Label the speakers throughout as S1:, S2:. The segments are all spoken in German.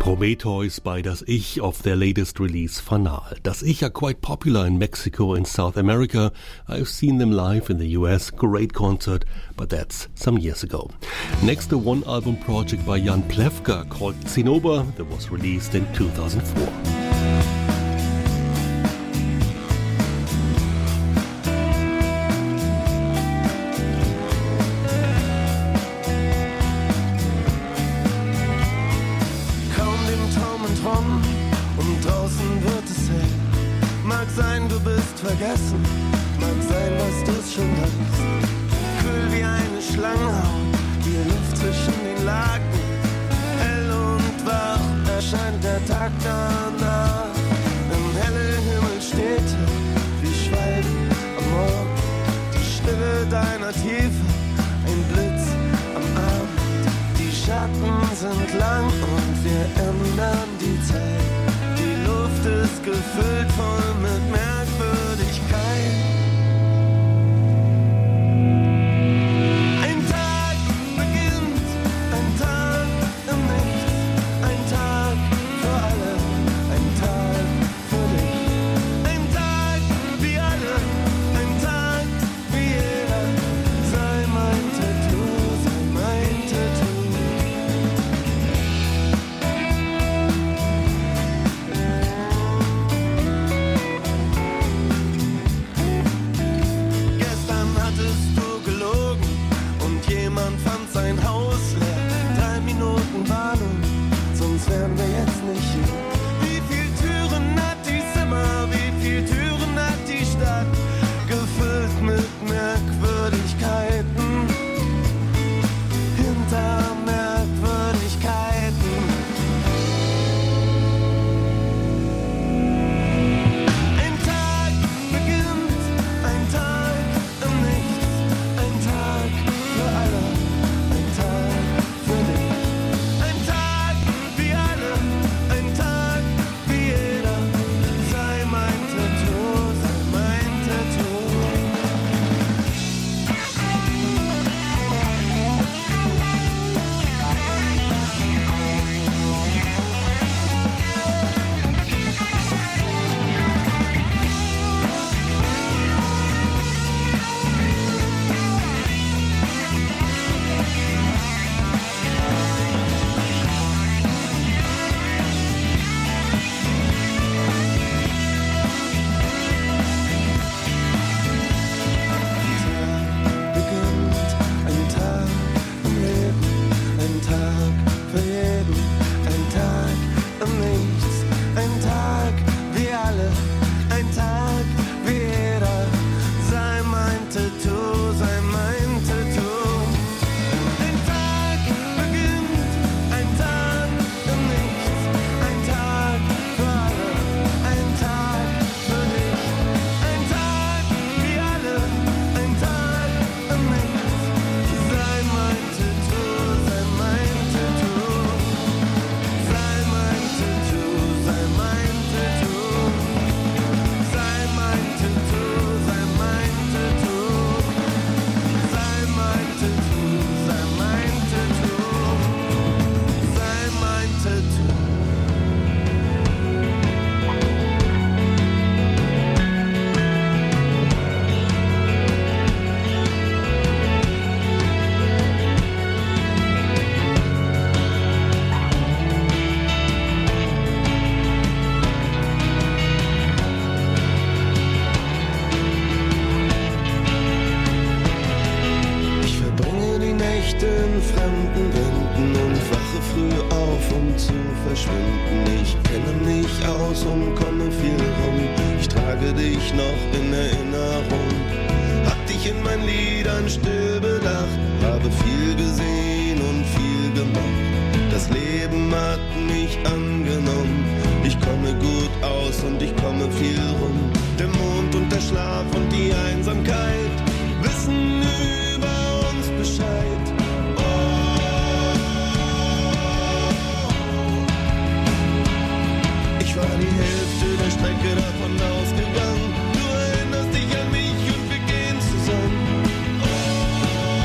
S1: Prometheus by Das Ich of their latest release, Fanal. Das Ich are quite popular in Mexico and South America. I've seen them live in the US, great concert, but that's some years ago. Next, a one-album project by Jan Plewka called Zinnober that was released in 2004.
S2: Vergessen, mag sein, dass du's schon hast. Kühl wie eine Schlangenhaut, die Luft zwischen den Laken. Hell und wach erscheint der Tag danach. Im hellen Himmel steht wie Schweigen am Morgen. Die Stille deiner Tiefe, ein Blitz am Abend. Die Schatten sind lang und wir ändern die Zeit. Die Luft ist gefüllt voll mit Merkwürdigkeit. Ein Tag beginnt, ein Tag im Nichts, ein Tag für alle, ein Tag für dich. Ein Tag wie alle, ein Tag wie jeder. Sei mein Tattoo, sei mein Tattoo. Sonst wären wir jetzt nicht hier. Wie viel Türen hat die Zimmer, wie viel Türen hat die Stadt, gefüllt mit Merkwürdigkeiten, hinter Merkwürdigkeiten. Ein Tag beginnt, ein Tag im Nichts, ein Tag für alle, ein Tag für dich.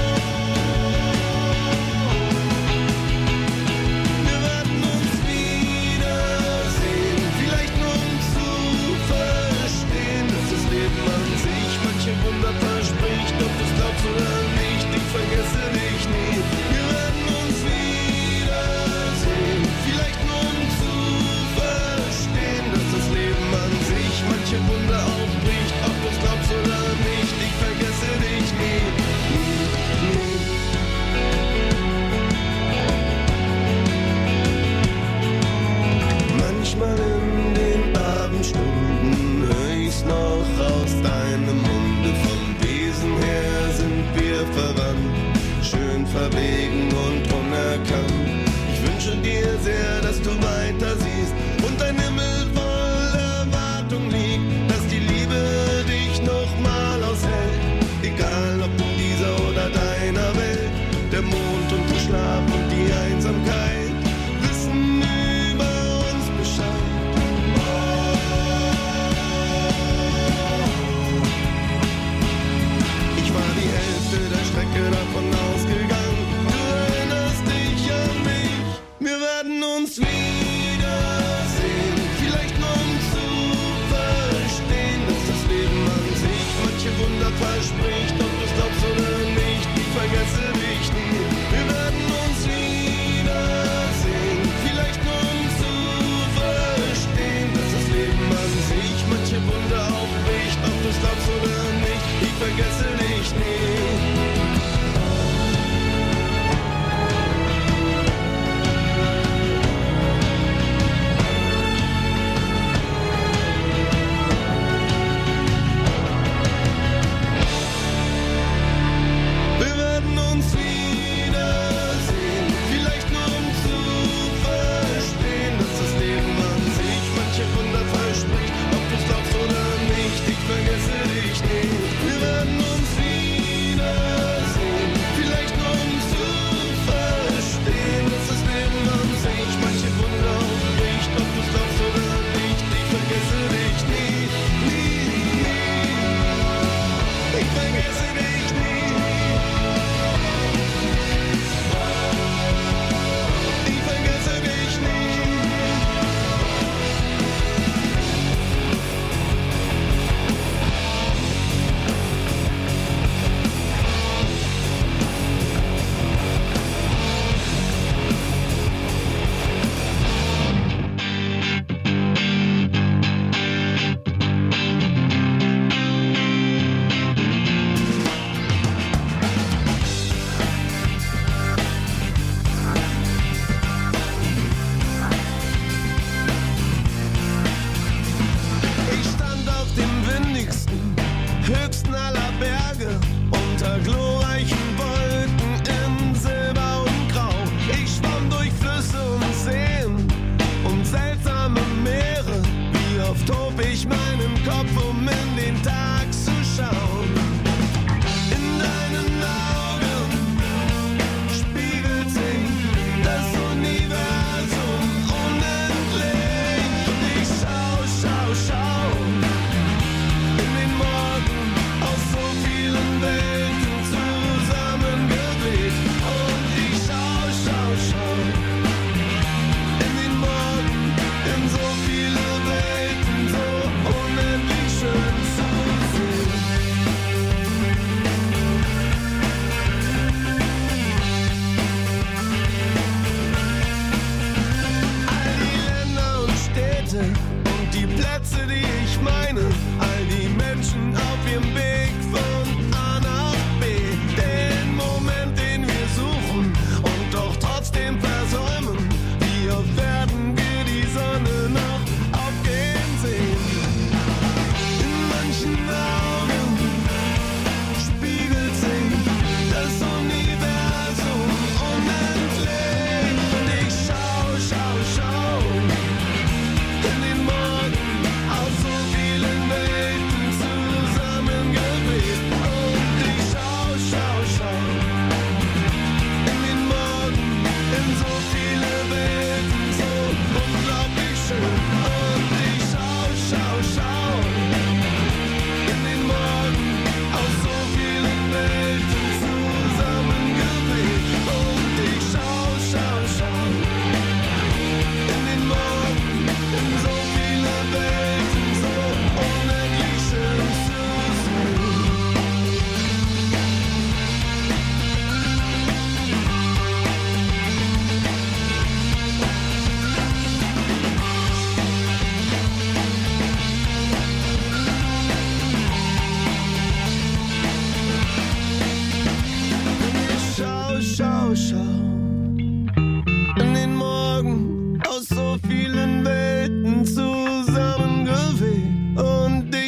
S2: Wir werden uns wie Stunden hör ich's noch aus deinem Munde. Vom Wesen her sind wir verwandt, schön verwegen und unerkannt. Ich wünsche dir sehr, dass du weiter siehst und dein Himmel voll Erwartung liegt, dass die Liebe dich nochmal aushält, egal ob in dieser oder deiner Welt. Der Mond und der Schlaf und die Einsamkeit wissen über uns Bescheid. Ich war die Hälfte der Strecke davon ausgegangen, du erinnerst dich an mich. Wir werden uns wiedersehen, vielleicht nur um zu verstehen, dass das Leben an sich manche Wunder verspricht. Ob du's glaubst oder nicht, ich vergesse dich nie. Wir werden uns wiedersehen, vielleicht nur um zu verstehen, dass das Leben an sich manche Wunder aufbricht. Ob du's glaubst oder nicht, ich vergesse dich nie.
S3: Aus so vielen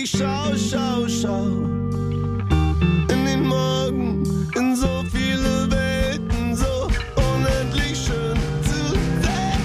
S2: ich schau in den Morgen, in so viele Welten, so unendlich schön zu sehen.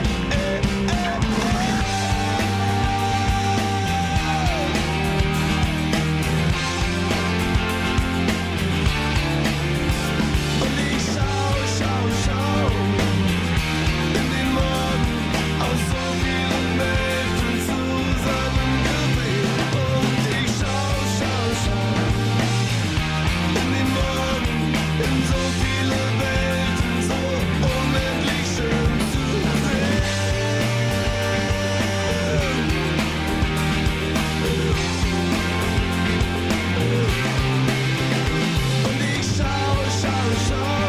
S2: Und ich schau in den Morgen aus so vielen Welten zusammengewebt. Und ich schau in den Morgen in so viele Welten, so unendlich schön zu sehen. Und ich schau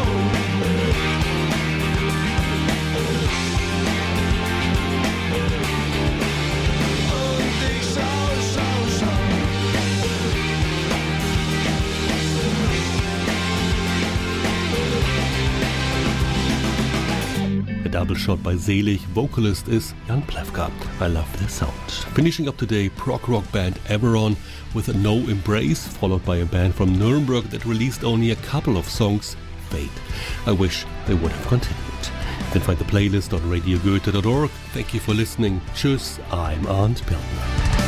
S1: A double shot by Selig. Vocalist is Jan Plewka. I love their sound. Finishing up today, prog rock band Everon with a No Embrace, followed by a band from Nuremberg that released only a couple of songs, Fate. I wish they would have continued. You can find the playlist on radiogoethe.org. Thank you for listening. Tschüss, I'm Arndt Birnler.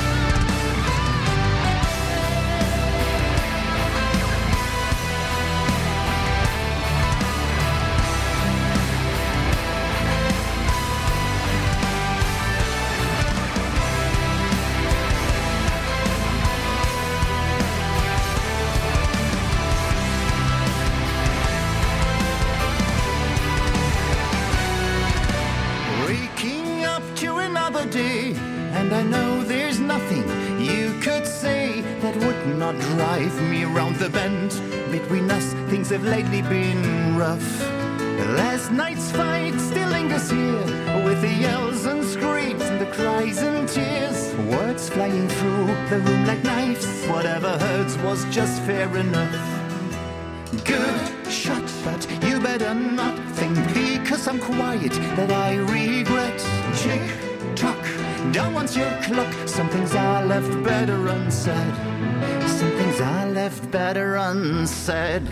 S3: Waking up to another day, and I know there's nothing you could say that would not drive me around the bend. Between us, things have lately been rough. Last night's fight still lingers here, with the yells and screams and the cries and tears. Words flying through the room like knives. Whatever hurts was just fair enough. Good shot, but you better not think because I'm quiet that I regret. Tick tock, down once your clock. Some things are left better unsaid. Some things are left better unsaid.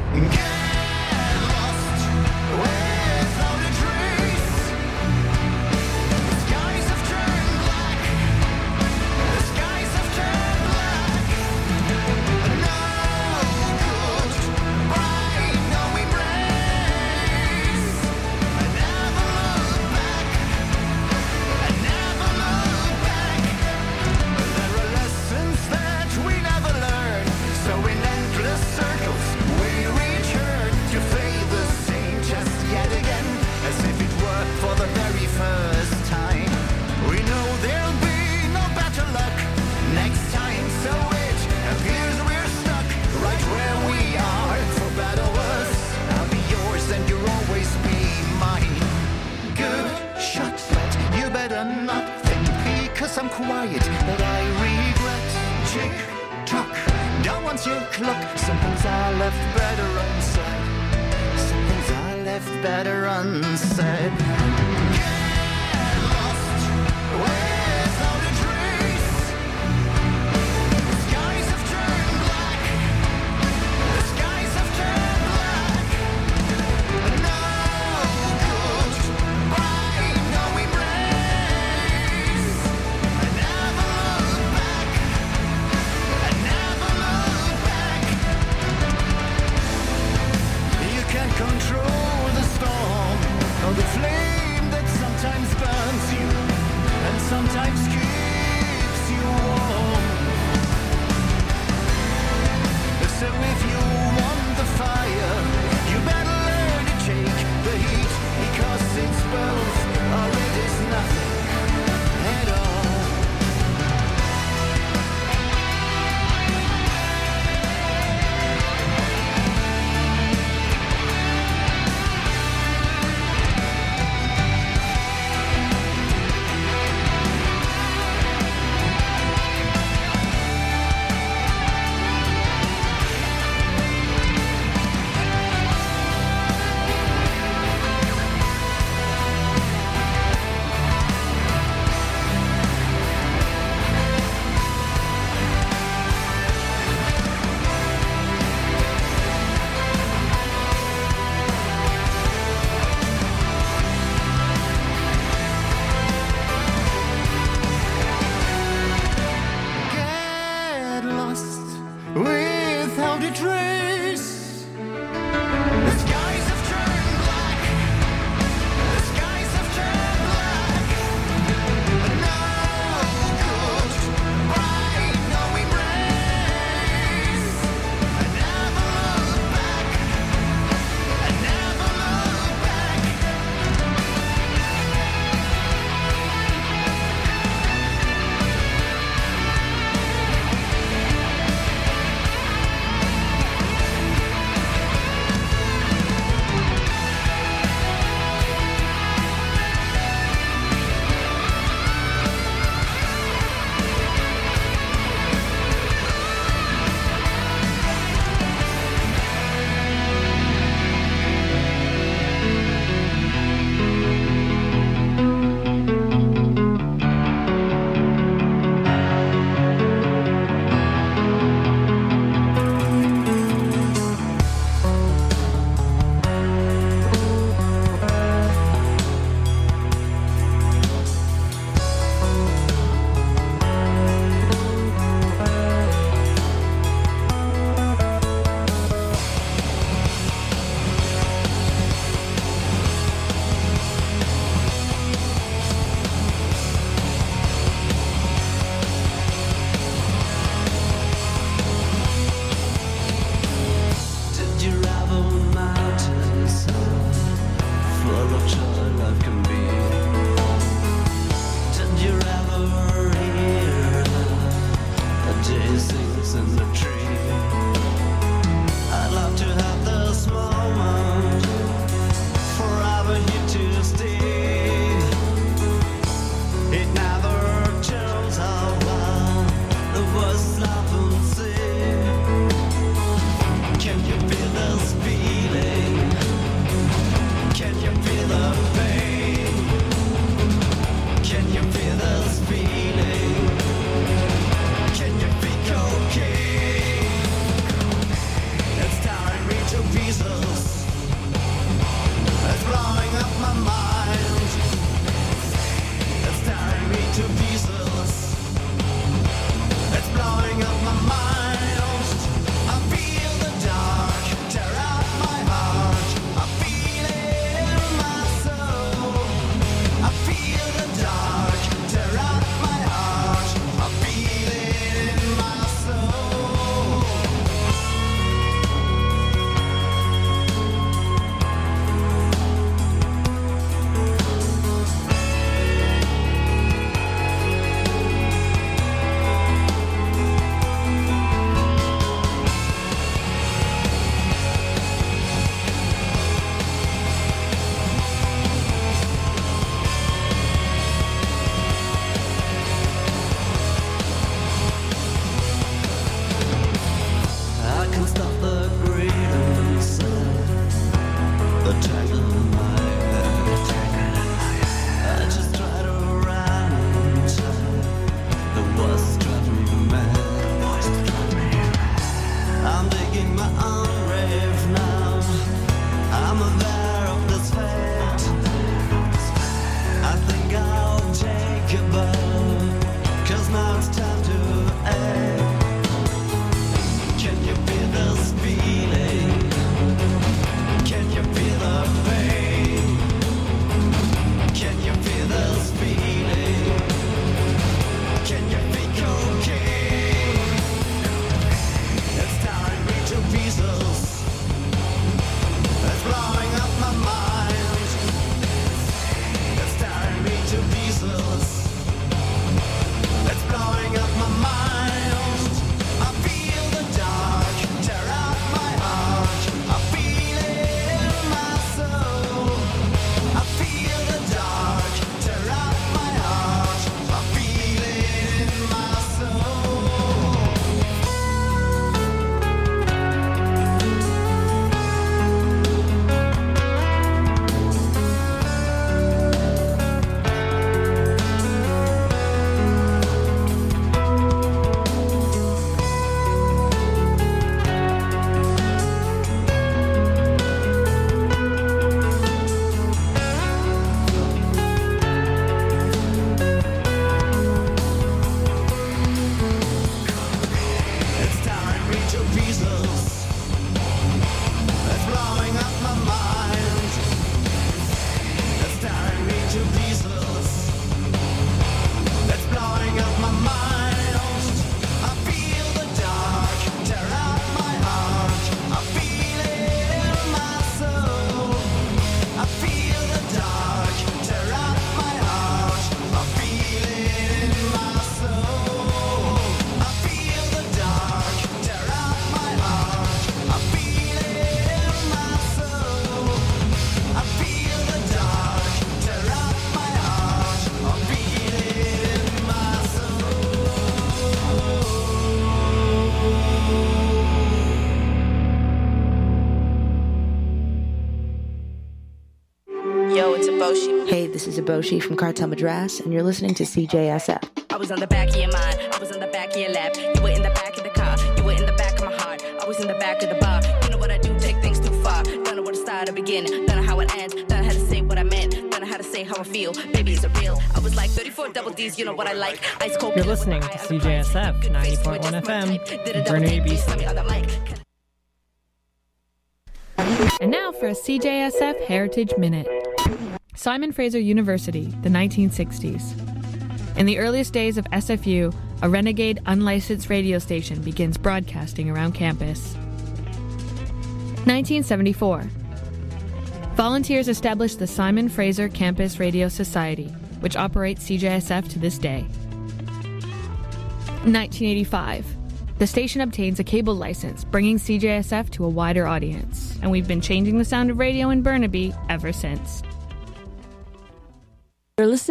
S3: Get lost without a trace. The skies have turned black. The skies have turned black. No good, right? No embrace. I never look back. I never look back. There are lessons that we never learn. So in endless circles we return to play the same chess yet again, as if it were for the very first time. We know there'll be no better luck next time, so it appears we're stuck right where we are. For better or worse, I'll be yours and you'll always be mine. Good shot, but you better not think because I'm quiet that I regret. Tick tock, down once your clock. Some things are left better unsaid. Some things are left better unsaid. Get lost without a trace. The skies have turned black. The skies have turned black. No good, right? No embrace. I never look back. I never look back. You can't control the storm or the flame that sometimes burns you and sometimes keeps you warm. So if you want the fire, you better learn to take the heat, because it's both or it is nothing at all.
S4: is Eboshi from Cartel Madras, and you're listening to CJSF.
S5: I was on the back of your mind, I was on the back of your lap. You were in the back of the car, you were in the back of my heart. I was in the back of the bar. You know what I do, take things too far. Don't know where to start or begin, don't know how it ends. Don't know how to say what I meant, don't know how to say how I feel. Baby, is it real? I was like 34 double D's, you know what I like. Ice cold.
S6: You're listening to CJSF 90.1 FM in Burnaby, BC.
S7: And now for a CJSF Heritage Minute. Simon Fraser University, the 1960s. In the earliest days of SFU, a renegade unlicensed radio station begins broadcasting around campus. 1974. Volunteers established the Simon Fraser Campus Radio Society, which operates CJSF to this day. 1985. The station obtains a cable license, bringing CJSF to a wider audience, and we've been changing the sound of radio in Burnaby ever since.
S4: You're listening